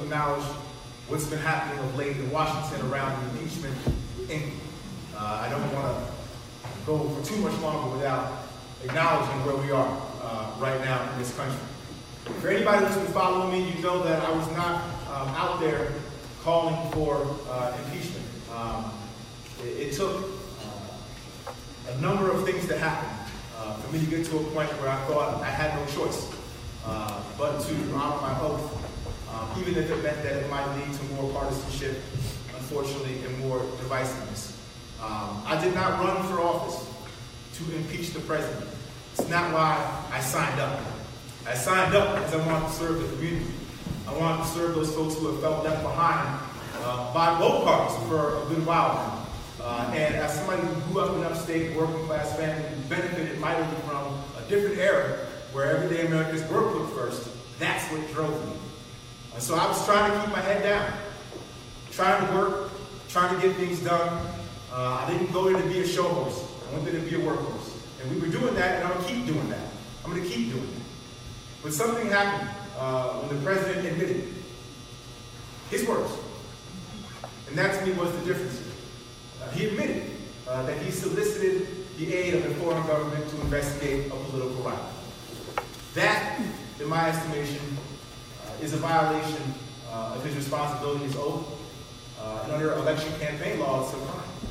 acknowledge what's been happening of late in Washington around the impeachment inquiry. I don't want to go for too much longer without acknowledging where we are right now in this country. For anybody who's been following me, you know that I was not out there calling for impeachment. It took a number of things to happen for me to get to a point where I thought I had no choice but to honor my oath, even if it meant that it might lead to more partisanship, unfortunately, and more divisiveness. I did not run for office to impeach the president. It's not why I signed up. I signed up because I wanted to serve the community. I wanted to serve those folks who have felt left behind by both parties for a good while now. And as somebody who grew up in upstate, working class family, who benefited mightily from a different era where everyday Americans were put first, that's what drove me. And so I was trying to keep my head down, trying to work, trying to get things done. I didn't go there to be a show horse. I went there to be a workhorse. And we were doing that, and I'm going to keep doing that. I'm going to keep doing it. But something happened when the president admitted his words. And that to me was the difference. He admitted that he solicited the aid of a foreign government to investigate a political rival. That, in my estimation, is a violation of his responsibility as oath. And under election campaign law, it's a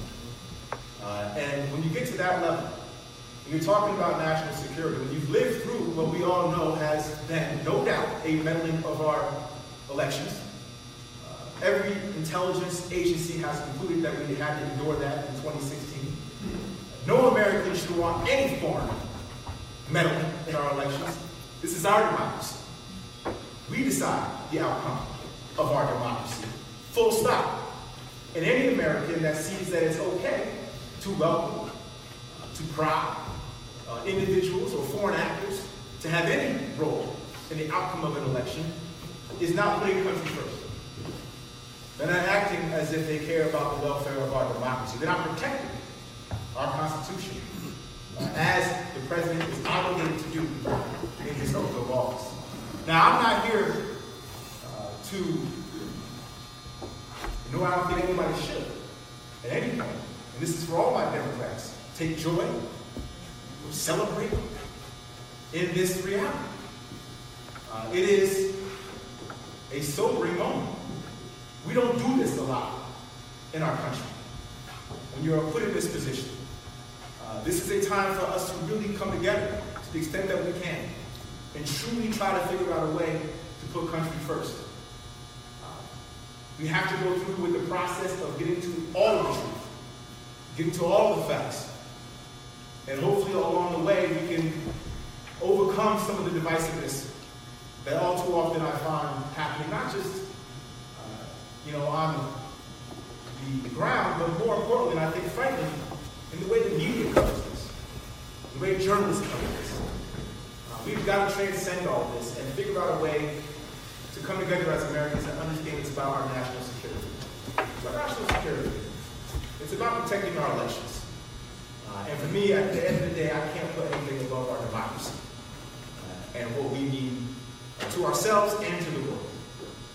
crime. And when you get to that level, you're talking about national security. When you've lived through what we all know has been, no doubt, a meddling of our elections. Every intelligence agency has concluded that we had to endure that in 2016. No American should want any foreign meddling in our elections. This is our democracy. We decide the outcome of our democracy. Full stop. And any American that sees that it's okay to welcome, to prod individuals or foreign actors to have any role in the outcome of an election is not putting country first. They're not acting as if they care about the welfare of our democracy. They're not protecting our Constitution, as the president is obligated to do in his oath of office. Now, I'm not here nor I don't think anybody should, at any point, and this is for all my Democrats, take joy, celebrate in this reality. It is a sobering moment. We don't do this a lot in our country. When you're put in this position, this is a time for us to really come together to the extent that we can and truly try to figure out a way to put country first. We have to go through with the process of getting to all of the truth, getting to all of the facts, and hopefully along the way we can overcome some of the divisiveness that all too often I find happening, not just on the ground, but more importantly, and I think frankly, in the way the media covers this, the way journalists cover this. We've got to transcend all of this and figure out a way to come together as Americans and understand it's about our national security. It's about national security. It's about protecting our elections. And for me, at the end of the day, I can't put anything above our democracy and what we need to ourselves and to the world.